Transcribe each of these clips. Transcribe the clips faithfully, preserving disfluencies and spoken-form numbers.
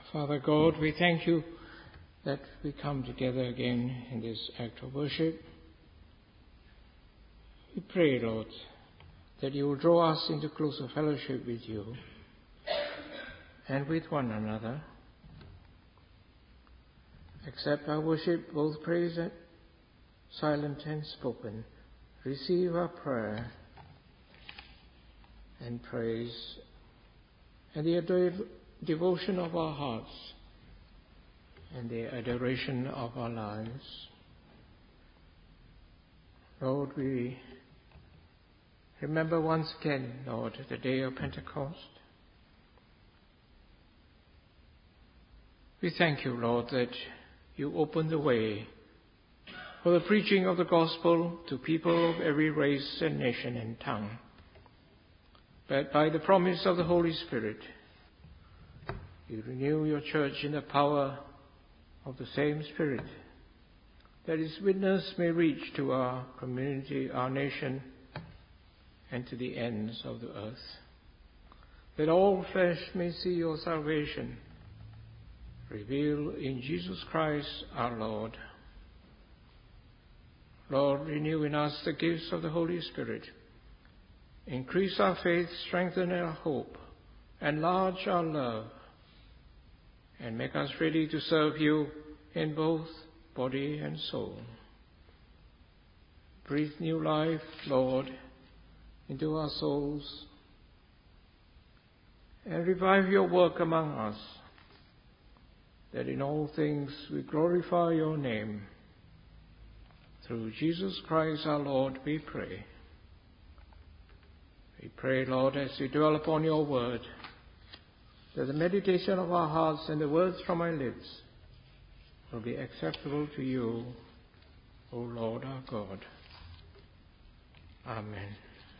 Father God, we thank you that we come together again in this act of worship. We pray, Lord, that you will draw us into closer fellowship with you and with one another. Accept our worship, both praise and silent and spoken. Receive our prayer and praise and the ador- devotion of our hearts and the adoration of our lives. Lord, we remember once again, Lord, the day of Pentecost. We thank you, Lord, that you opened the way for the preaching of the gospel to people of every race and nation and tongue. But by the promise of the Holy Spirit, you renew your church in the power of the same Spirit, that its witness may reach to our community, our nation, and to the ends of the earth, that all flesh may see your salvation revealed in Jesus Christ our Lord. Lord, renew in us the gifts of the Holy Spirit. Increase our faith, strengthen our hope, enlarge our love, and make us ready to serve you in both body and soul. Breathe new life, Lord, into our souls, and revive your work among us, that in all things we glorify your name. Through Jesus Christ our Lord we pray. We pray, Lord, as we dwell upon your word, that the meditation of our hearts and the words from our lips will be acceptable to you, O Lord our God. Amen.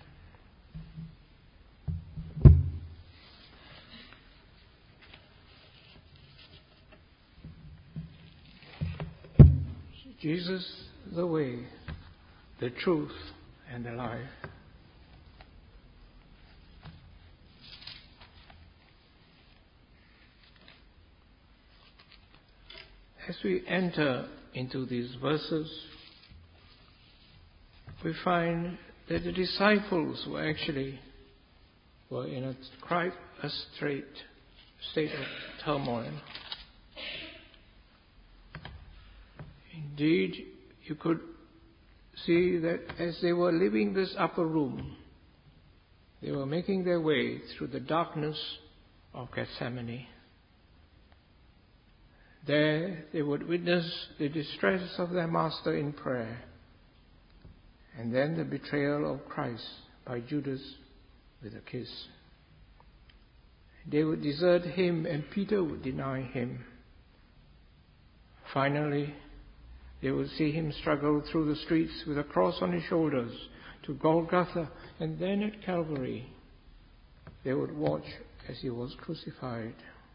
Jesus, the way, the truth, and the life. As we enter into these verses, we find that the disciples were actually were in a quite a straight state of turmoil. Indeed, you could see that as they were leaving this upper room, they were making their way through the darkness of Gethsemane. There they would witness the distress of their master in prayer, and then the betrayal of Christ by Judas with a kiss. They would desert him, and Peter would deny him. Finally, they would see him struggle through the streets with a cross on his shoulders to Golgotha, and then at Calvary they would watch as he was crucified.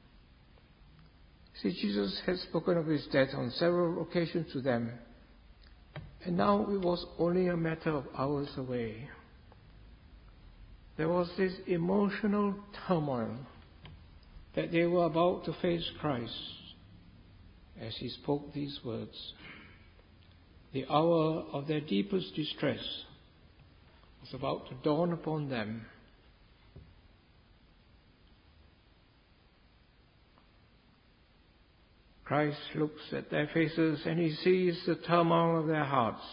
See, Jesus had spoken of his death on several occasions to them, and now it was only a matter of hours away. There was this emotional turmoil that they were about to face Christ as he spoke these words. The hour of their deepest distress was about to dawn upon them. Christ looks at their faces and he sees the turmoil of their hearts.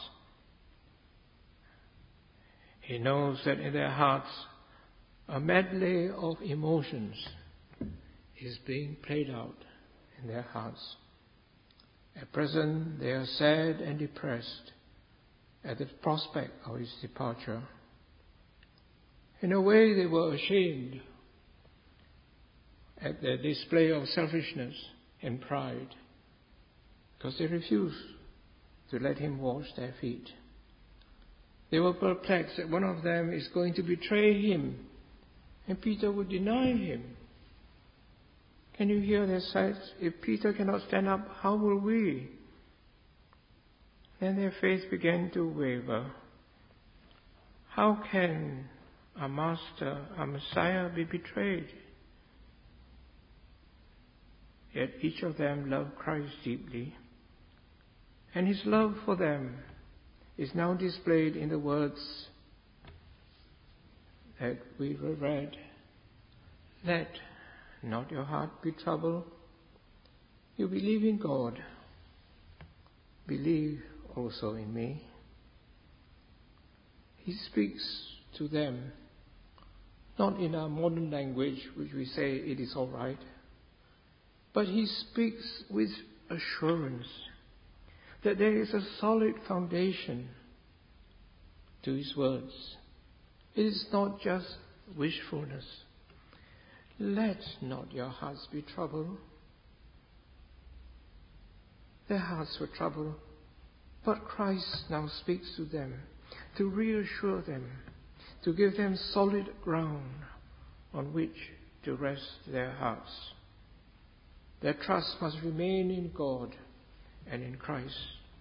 He knows that in their hearts a medley of emotions is being played out in their hearts. At present, they are sad and depressed at the prospect of his departure. In a way, they were ashamed at their display of selfishness and pride, because they refused to let him wash their feet. They were perplexed that one of them is going to betray him, and Peter would deny him. Can you hear their sighs? If Peter cannot stand up, how will we? Then their faith began to waver. How can a master, a Messiah, be betrayed? yet each of them loved Christ deeply. And his love for them is now displayed in the words that we read. Let not your heart be troubled. You believe in God. Believe also in me. He speaks to them, not in our modern language, which we say it is all right, but he speaks with assurance that there is a solid foundation to his words. It is not just wishfulness. Let not your hearts be troubled. Their hearts were troubled, but Christ now speaks to them to reassure them, to give them solid ground on which to rest their hearts. Their trust must remain in God and in Christ.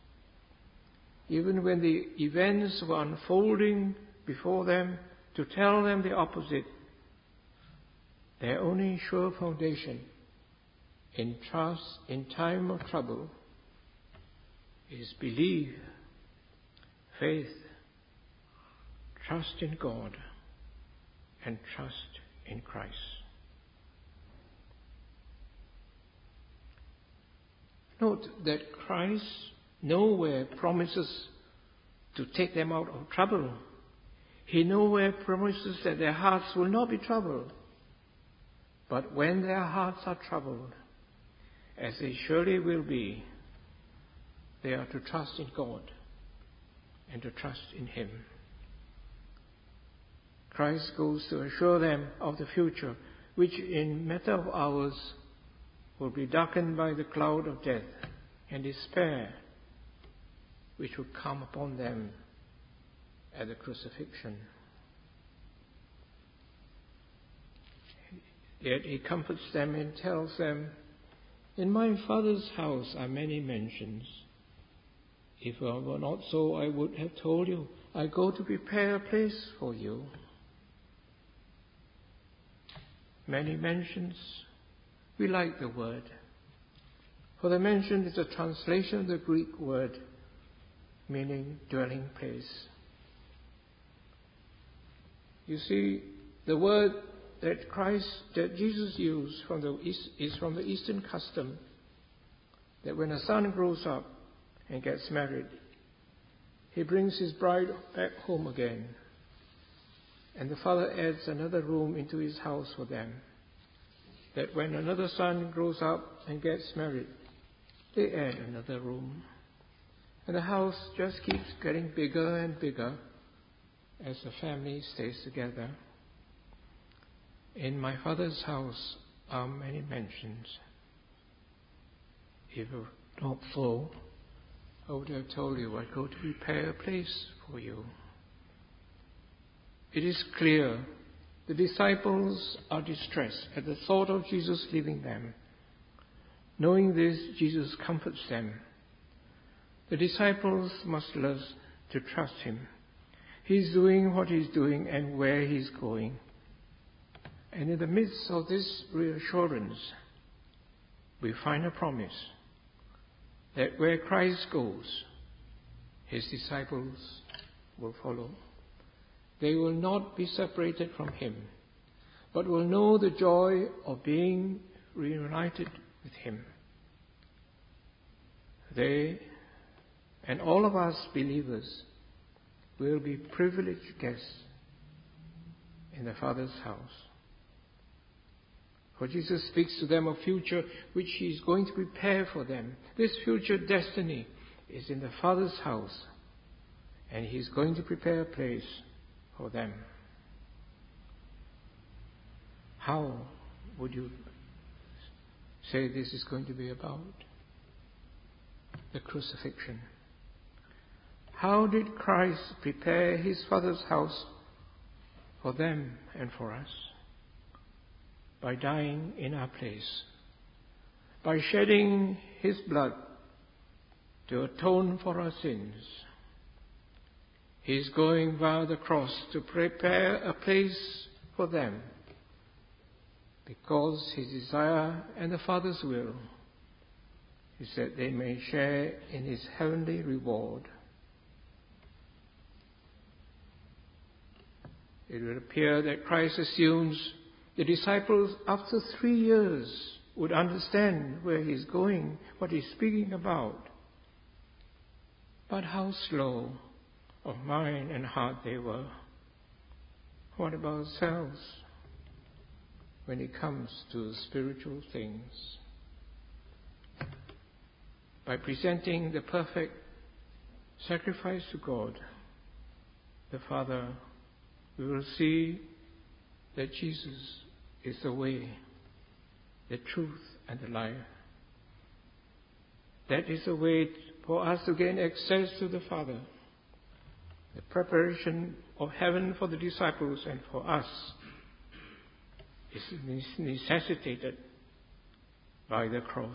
Even when the events were unfolding before them to tell them the opposite, their only sure foundation in trust in time of trouble is belief, faith, trust in God, and trust in Christ. Note that Christ nowhere promises to take them out of trouble. He nowhere promises that their hearts will not be troubled. But when their hearts are troubled, as they surely will be, they are to trust in God and to trust in Him. Christ goes to assure them of the future, which in a matter of hours will be darkened by the cloud of death and despair, which will come upon them at the crucifixion. Yet He comforts them and tells them, in my Father's house are many mansions. If it were not so, I would have told you, I go to prepare a place for you. Many mansions. We like the word. For the mansion is a translation of the Greek word meaning dwelling place. You see, the word that Christ, that Jesus used from the East, is from the Eastern custom that when a son grows up and gets married, he brings his bride back home again, and the father adds another room into his house for them. That when another son grows up and gets married, they add another room. And the house just keeps getting bigger and bigger as the family stays together. In my Father's house are many mansions. If it were not so, I would have told you I go to prepare a place for you. It is clear the disciples are distressed at the thought of Jesus leaving them. Knowing this, Jesus comforts them. The disciples must learn to trust Him. He's doing what He's doing and where He's going. And in the midst of this reassurance, we find a promise that where Christ goes, His disciples will follow. They will not be separated from Him, but will know the joy of being reunited with Him. They and all of us believers will be privileged guests in the Father's house. For Jesus speaks to them of future which He is going to prepare for them. This future destiny is in the Father's house, and He is going to prepare a place for them. How would you say this is going to be about? The crucifixion. How did Christ prepare His Father's house for them and for us? By dying in our place, by shedding His blood to atone for our sins. He is going via the cross to prepare a place for them because his desire and the Father's will is that they may share in his heavenly reward. It would appear that Christ assumes the disciples after three years would understand where he's going, what he's speaking about. But how slow of mind and heart they were. What about ourselves when it comes to spiritual things? By presenting the perfect sacrifice to God, the Father, we will see that Jesus is the way, the truth, and the life. That is the way for us to gain access to the Father. The preparation of heaven for the disciples and for us is necessitated by the cross.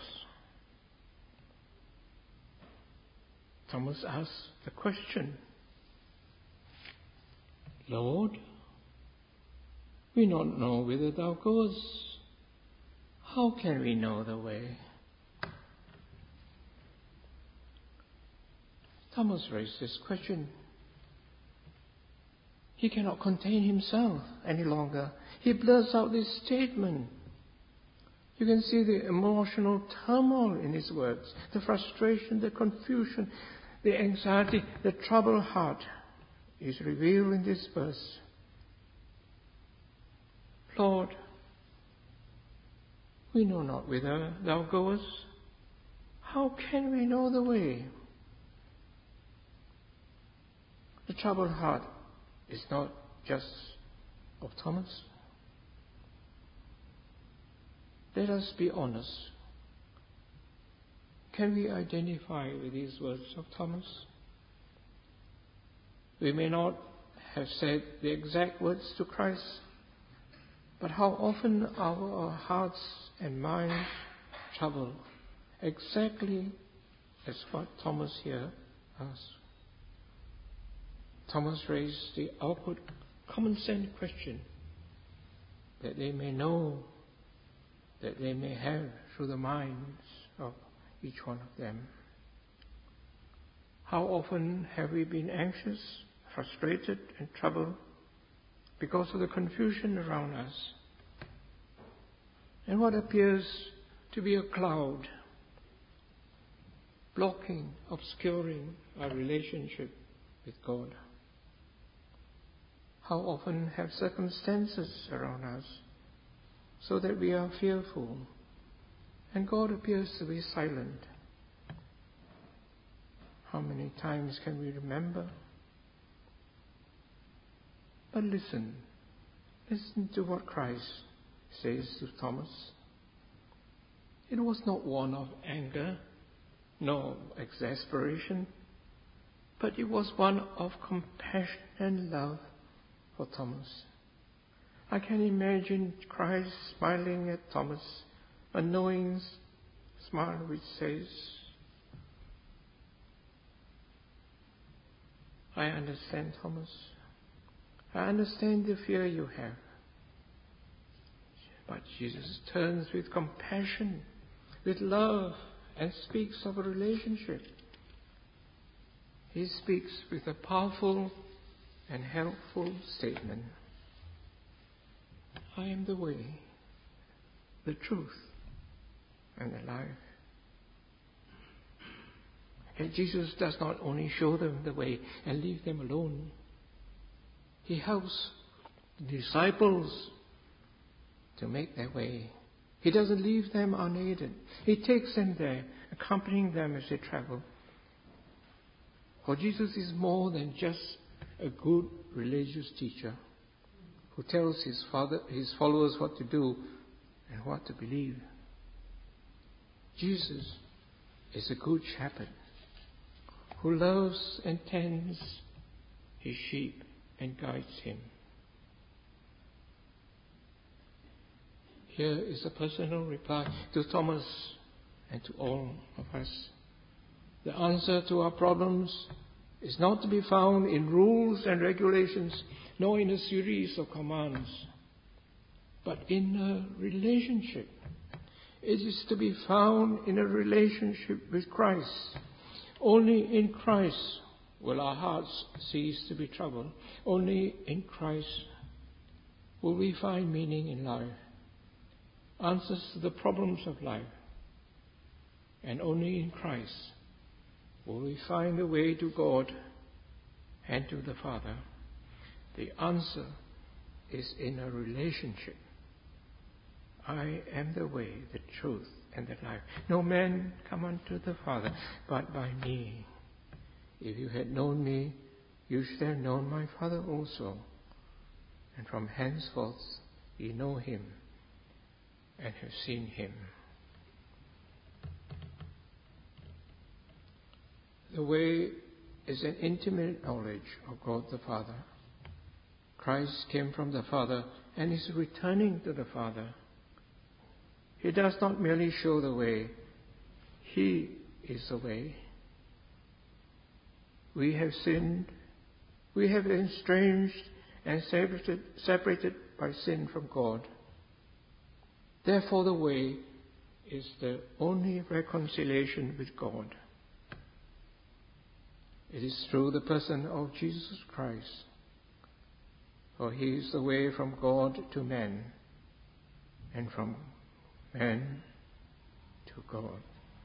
Thomas asked the question, Lord, we don't know whither thou goest. How can we know the way? Thomas raised this question. He cannot contain himself any longer. He blurts out this statement. You can see the emotional turmoil in his words, the frustration, the confusion, the anxiety, the troubled heart is revealed in this verse. Lord, we know not whither thou goest. How can we know the way? The troubled heart is not just of Thomas. Let us be honest. Can we identify with these words of Thomas? We may not have said the exact words to Christ, but how often are our hearts and minds troubled, exactly as what Thomas here asked. Thomas raised the awkward, common sense question that they may know, that they may have through the minds of each one of them. How often have we been anxious, frustrated, and troubled because of the confusion around us? And what appears to be a cloud blocking, obscuring our relationship with God? How often have circumstances around us so that we are fearful and God appears to be silent? How many times can we remember? But listen, listen to what Christ says to Thomas. It was not one of anger, nor exasperation, but it was one of compassion and love for Thomas. I can imagine Christ smiling at Thomas, a knowing smile which says, I understand, Thomas. I understand the fear you have. But Jesus turns with compassion, with love, and speaks of a relationship. He speaks with a powerful and helpful statement. I am the way, the truth, and the life. And Jesus does not only show them the way and leave them alone. He helps the disciples to make their way. He doesn't leave them unaided. He takes them there, accompanying them as they travel. For Jesus is more than just a good religious teacher who tells his, father, his followers what to do and what to believe. Jesus is a good shepherd who loves and tends his sheep and guides him. Here is a personal reply to Thomas and to all of us. The answer to our problems is not to be found in rules and regulations, nor in a series of commands. but in a relationship. It is to be found in a relationship with Christ. Only in Christ will our hearts cease to be troubled. Only in Christ will we find meaning in life, answers to the problems of life. And only in Christ will we find the way to God and to the Father. The answer is in a relationship. I am the way, the truth, and the life. No man come unto the Father but by me. If you had known me, you should have known my Father also. And from henceforth ye know him and have seen him. The way is an intimate knowledge of God the Father. Christ came from the Father and is returning to the Father. He does not merely show the way. He is the way. We have sinned. We have been estranged and separated, separated by sin from God. Therefore, the way is the only reconciliation with God. It is through the person of Jesus Christ. For he is the way from God to man, and from man to God.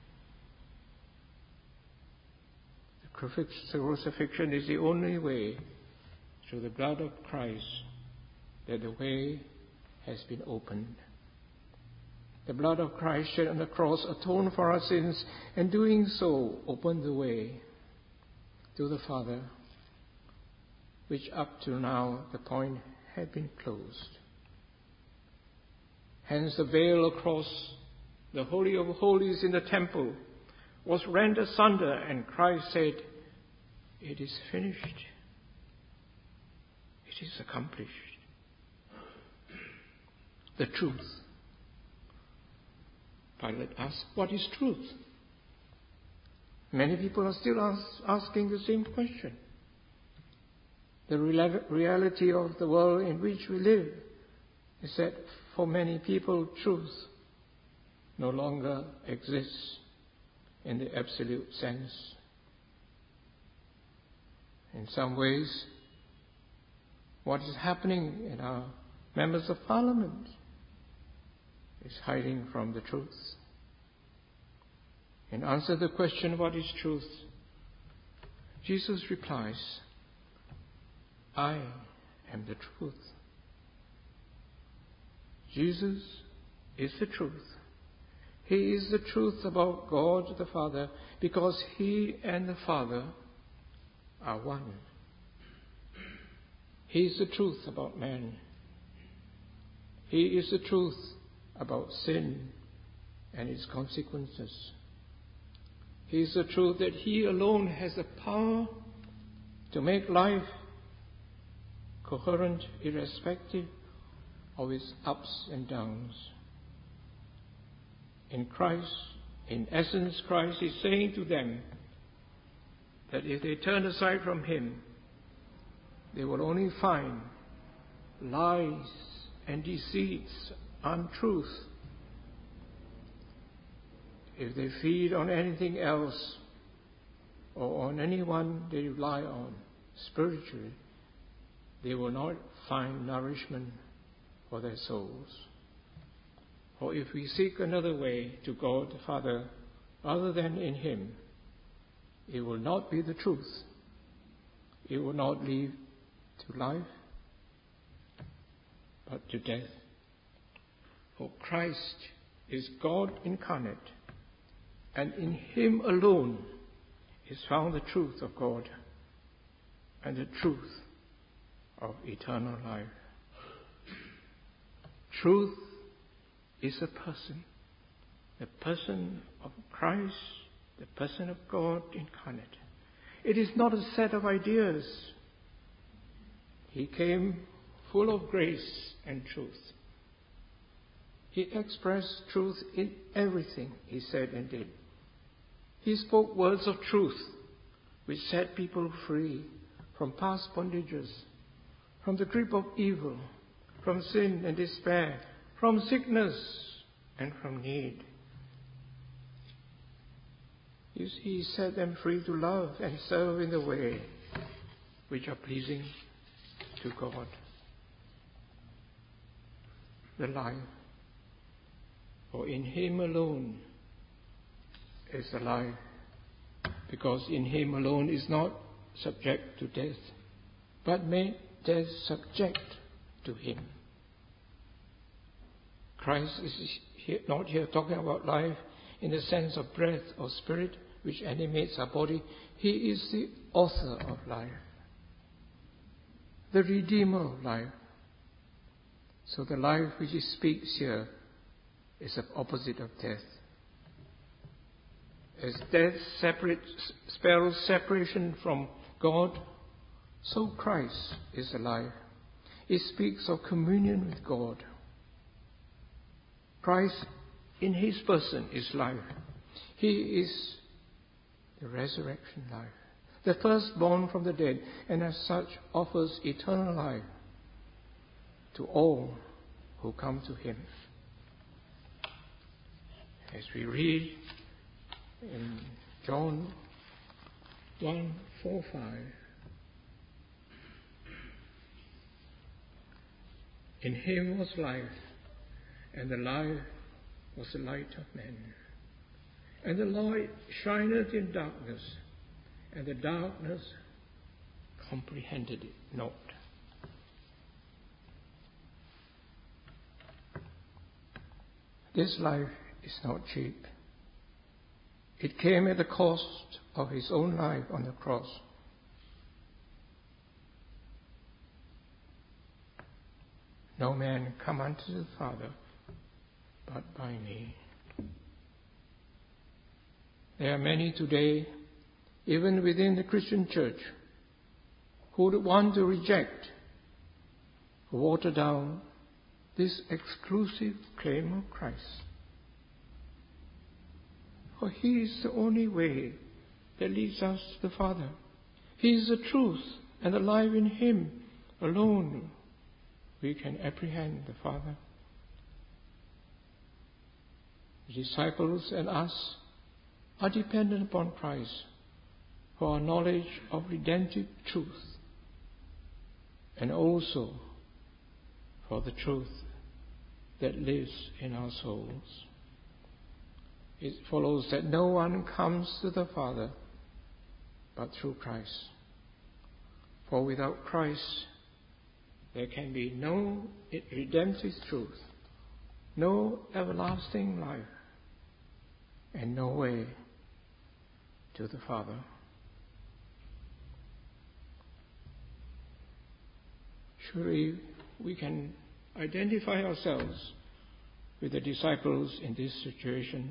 The crucifixion is the only way, through the blood of Christ, that the way has been opened. The blood of Christ shed on the cross atoned for our sins, and doing so opened the way to the Father, which up till now the point had been closed. Hence the veil across the Holy of Holies in the temple was rent asunder, and Christ said, "It is finished. It is accomplished." The truth. Pilate asked, "What is truth?" Many people are still ask, asking the same question. The reality of the world in which we live is that for many people, truth no longer exists in the absolute sense. In some ways, what is happening in our members of parliament is hiding from the truth. In answer to the question, what is truth? Jesus replies, I am the truth. Jesus is the truth. He is the truth about God the Father, because He and the Father are one. He is the truth about man. He is the truth about sin and its consequences. He is the truth that He alone has the power to make life coherent, irrespective of its ups and downs. In Christ, in essence, Christ is saying to them that if they turn aside from Him, they will only find lies and deceits, untruth. If they feed on anything else or on anyone they rely on spiritually, they will not find nourishment for their souls. For if we seek another way to God the Father other than in Him, it will not be the truth. It will not lead to life, but to death. For Christ is God incarnate, and in Him alone is found the truth of God and the truth of eternal life. Truth is a person, the person of Christ, the person of God incarnate. It is not a set of ideas. He came full of grace and truth. He expressed truth in everything He said and did. He spoke words of truth which set people free from past bondages, from the grip of evil, from sin and despair, from sickness and from need. You see, He set them free to love and serve in the way which are pleasing to God. The life, for in Him alone is the life, because in Him alone is not subject to death, but made death subject to Him. Christ is here, not here talking about life in the sense of breath or spirit which animates our body. He is the author of life, the Redeemer of life. So the life which He speaks here is the opposite of death. As death separates, spells separation from God, so Christ is alive. He speaks of communion with God. Christ in His person is life. He is the resurrection life, the firstborn from the dead, and as such offers eternal life to all who come to Him. As we read in John one, four, five, in Him was life, and the life was the light of men. And the light shineth in darkness, and the darkness comprehended it not. This life is not cheap. It came at the cost of His own life on the cross. No man come unto the Father but by me. There are many today, even within the Christian church, who would want to reject, water down this exclusive claim of Christ. For He is the only way that leads us to the Father. He is the truth, and alive in Him alone we can apprehend the Father. The disciples and us are dependent upon Christ for our knowledge of redemptive truth, and also for the truth that lives in our souls. It follows that no one comes to the Father but through Christ. For without Christ, there can be no redemptive truth, no everlasting life, and no way to the Father. Surely we can identify ourselves with the disciples in this situation.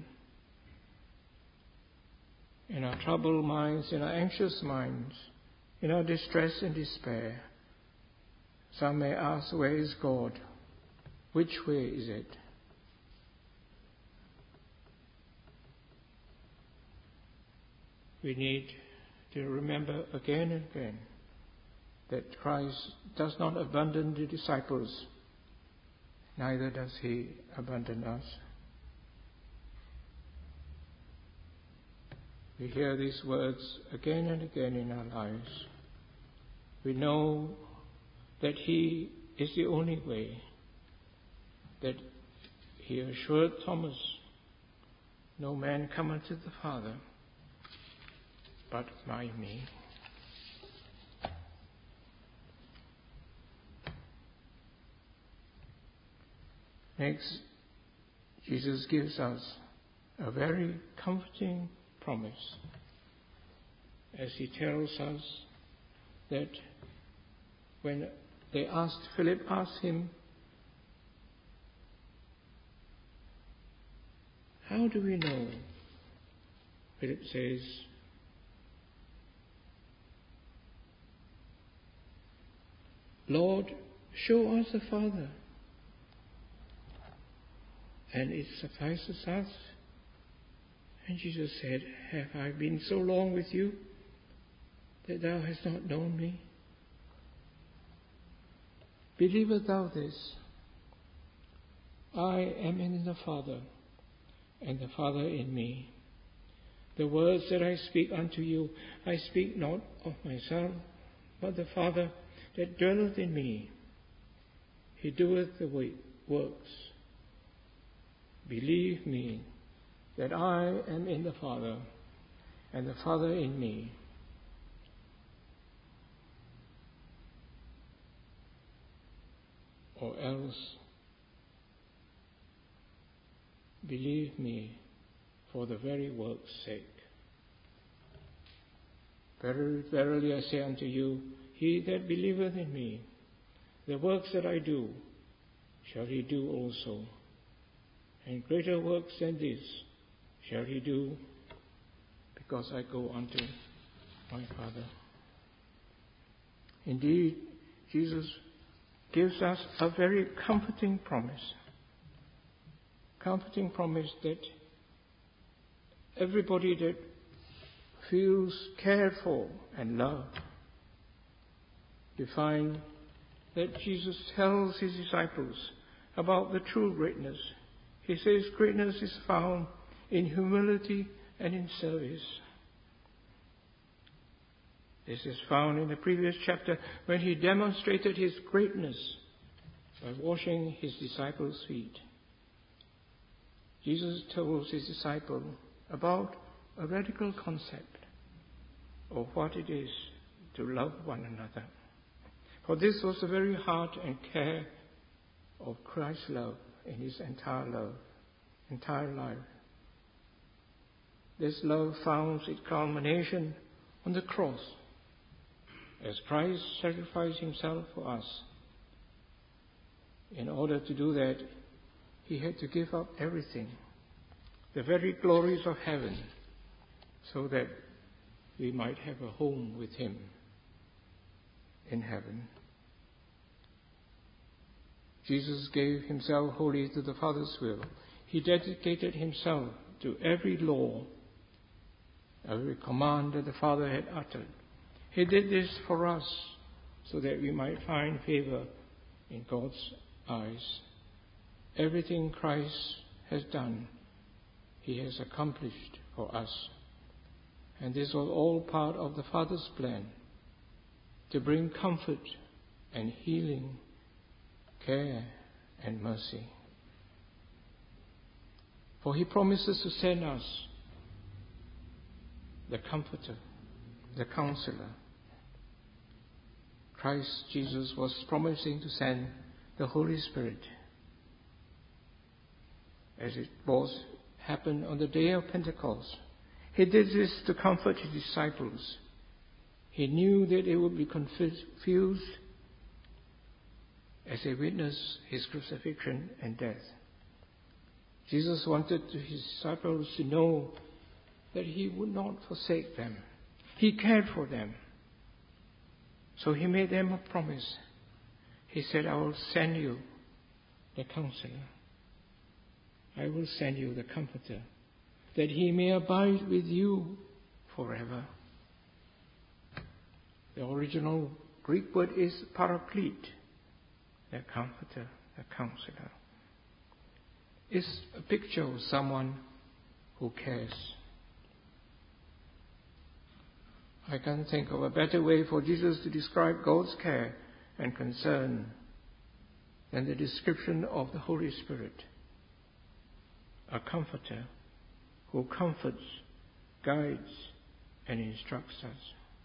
In our troubled minds, in our anxious minds, in our distress and despair, some may ask, where is God? Which way is it? We need to remember again and again that Christ does not abandon the disciples, neither does He abandon us. We hear these words again and again in our lives. We know that He is the only way, that He assured Thomas, no man come unto the Father but by me. Next, Jesus gives us a very comforting promise as He tells us that when they asked, Philip asked Him, how do we know? Philip says, Lord, show us the Father, and it suffices us. And Jesus said, have I been so long with you that thou hast not known me? Believest thou this? I am in the Father, and the Father in me. The words that I speak unto you, I speak not of myself, but the Father that dwelleth in me. He doeth the works. Believe me that I am in the Father, and the Father in me. Or else, believe me for the very work's sake. Verily, verily I say unto you, he that believeth in me, the works that I do, shall he do also. And greater works than this shall he do, because I go unto my Father. Indeed, Jesus gives us a very comforting promise. Comforting promise that everybody that feels cared for and loved, you find that Jesus tells his disciples about the true greatness. He says greatness is found in humility and in service. This is found in the previous chapter when he demonstrated his greatness by washing his disciples' feet. Jesus tells his disciple about a radical concept of what it is to love one another. For this was the very heart and care of Christ's love in his entire love, entire life. This love found its culmination on the cross, as Christ sacrificed himself for us. In order to do that, he had to give up everything, the very glories of heaven, so that we might have a home with him in heaven. Jesus gave himself wholly to the Father's will. He dedicated himself to every law, every command that the Father had uttered. He did this for us so that we might find favor in God's eyes. Everything Christ has done, he has accomplished for us. And this was all part of the Father's plan to bring comfort and healing, care and mercy. For he promises to send us the Comforter, the Counselor. Christ Jesus was promising to send the Holy Spirit, as it was happened on the day of Pentecost. He did this to comfort his disciples. He knew that they would be confused as they witnessed his crucifixion and death. Jesus wanted his disciples to know that he would not forsake them. He cared for them. So he made them a promise. He said, I will send you the Counselor. I will send you the Comforter, that he may abide with you forever. The original Greek word is Paraclete, the Comforter, the Counselor. It's a picture of someone who cares. I can't think of a better way for Jesus to describe God's care and concern than the description of the Holy Spirit, a comforter who comforts, guides, and instructs us.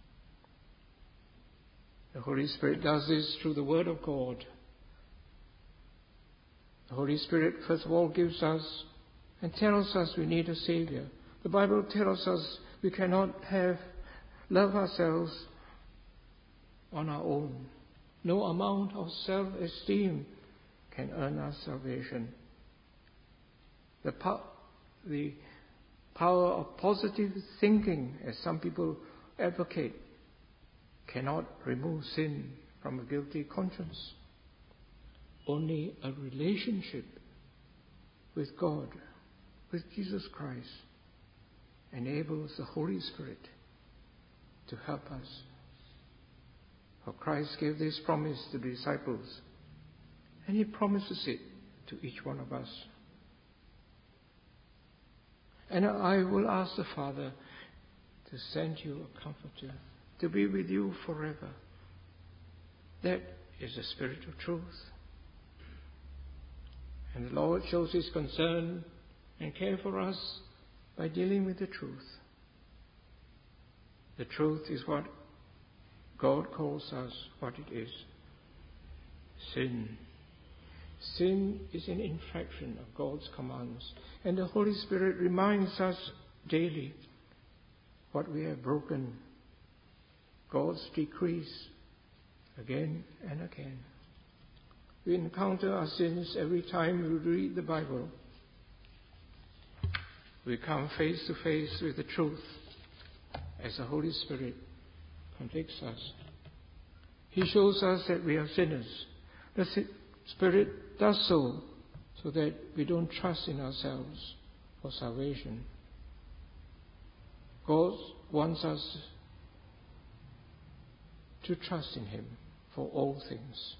The Holy Spirit does this through the Word of God. The Holy Spirit, first of all, gives us and tells us we need a Savior. The Bible tells us we cannot have love ourselves on our own. No amount of self-esteem can earn us salvation. The, po- the power of positive thinking, as some people advocate, cannot remove sin from a guilty conscience. Only a relationship with God, with Jesus Christ, enables the Holy Spirit to help us. For Christ gave this promise to the disciples, and he promises it to each one of us. And I will ask the Father to send you a comforter, to be with you forever. That is the Spirit of truth. And the Lord shows His concern and care for us by dealing with the truth. The truth is what God calls us what it is. Sin. Sin is an infraction of God's commands, and the Holy Spirit reminds us daily what we have broken, God's decrees, again and again. We encounter our sins every time we read the Bible. We come face to face with the truth as the Holy Spirit convicts us. He shows us that we are sinners. The Spirit does so so that we don't trust in ourselves for salvation. God wants us to trust in Him for all things.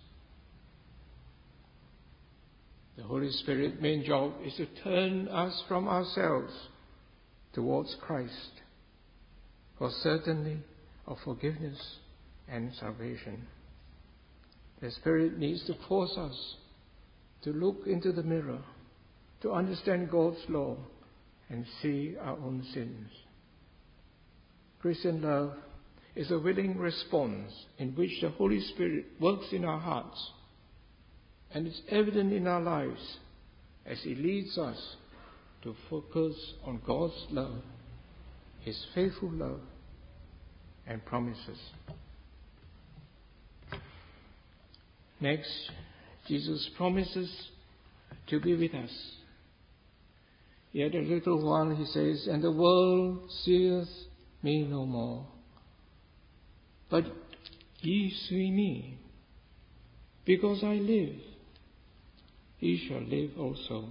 The Holy Spirit's main job is to turn us from ourselves towards Christ for certainty of forgiveness and salvation. The Spirit needs to force us to look into the mirror, to understand God's law and see our own sins. Christian love is a willing response in which the Holy Spirit works in our hearts, and it's evident in our lives as He leads us to focus on God's love, His faithful love and promises. Next, Jesus promises to be with us. Yet a little while, He says, and the world seeth me no more. But ye see me, because I live, ye shall live also.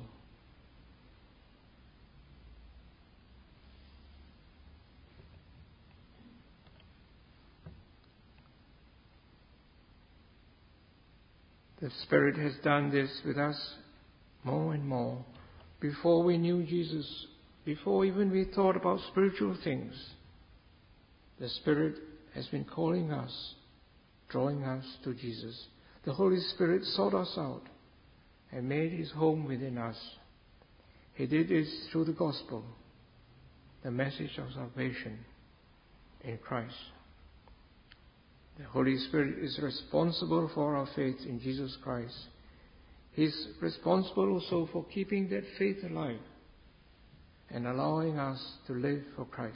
The Spirit has done this with us more and more. Before we knew Jesus, before even we thought about spiritual things, the Spirit has been calling us, drawing us to Jesus. The Holy Spirit sought us out and made His home within us. He did this through the gospel, the message of salvation in Christ. The Holy Spirit is responsible for our faith in Jesus Christ. He's responsible also for keeping that faith alive and allowing us to live for Christ.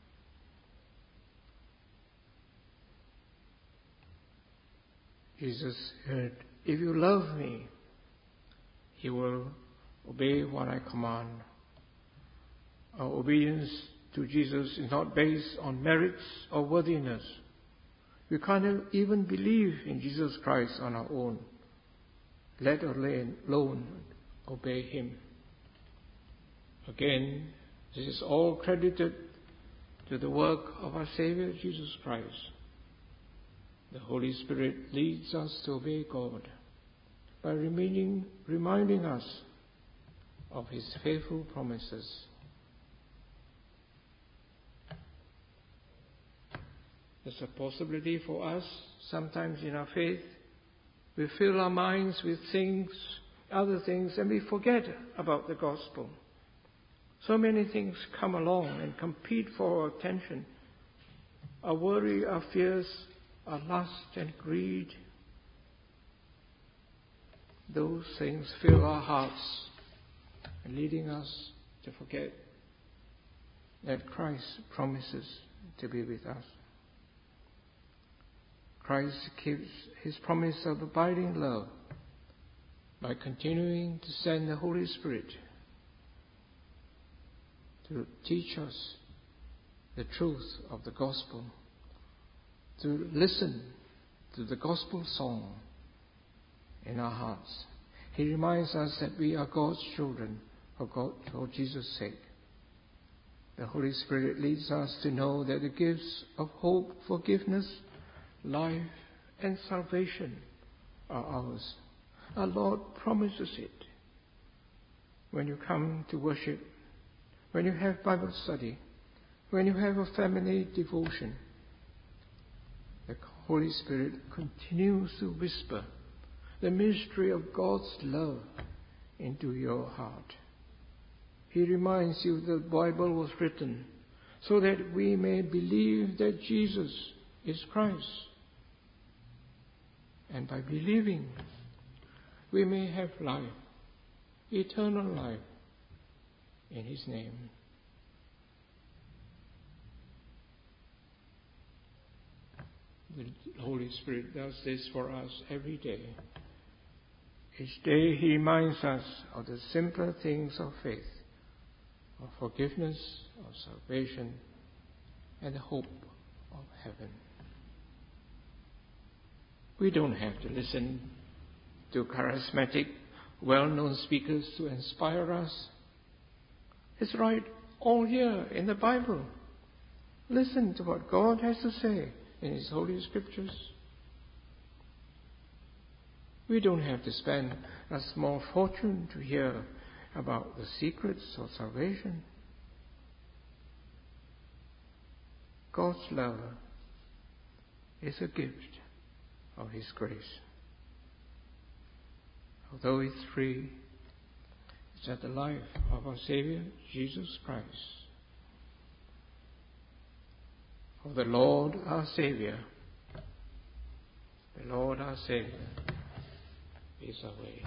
Jesus said, if you love me, you will obey what I command. Our obedience to Jesus is not based on merits or worthiness. We can't even believe in Jesus Christ on our own, let alone obey Him. Again, this is all credited to the work of our Savior Jesus Christ. The Holy Spirit leads us to obey God by reminding, reminding us of His faithful promises. There's a possibility for us, sometimes in our faith, we fill our minds with things, other things, and we forget about the gospel. So many things come along and compete for our attention. Our worry, our fears, our lust and greed. Those things fill our hearts, and leading us to forget that Christ promises to be with us. Christ keeps His promise of abiding love by continuing to send the Holy Spirit to teach us the truth of the gospel, to listen to the gospel song in our hearts. He reminds us that we are God's children for God, for Jesus' sake. The Holy Spirit leads us to know that the gifts of hope, forgiveness, life and salvation are ours. Our Lord promises it when you come to worship, when you have Bible study, when you have a family devotion, the Holy Spirit continues to whisper the mystery of God's love into your heart. He reminds you that the Bible was written so that we may believe that Jesus is Christ. And by believing, we may have life, eternal life, in His name. The Holy Spirit does this for us every day. Each day He reminds us of the simpler things of faith, of forgiveness, of salvation, and the hope of heaven. We don't have to listen to charismatic, well-known speakers to inspire us. It's right all here in the Bible. Listen to what God has to say in His Holy Scriptures. We don't have to spend a small fortune to hear about the secrets of salvation. God's love is a gift of His grace. Although it's free, it's at the life of our Savior, Jesus Christ. For the Lord our Savior, the Lord our Savior is the way.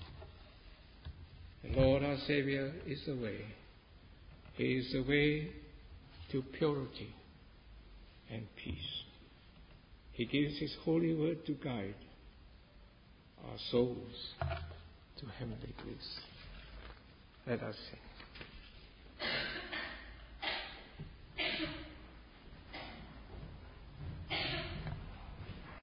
The Lord our Savior is the way. He is the way to purity and peace. He gives His holy word to guide our souls to heavenly bliss. Let us sing.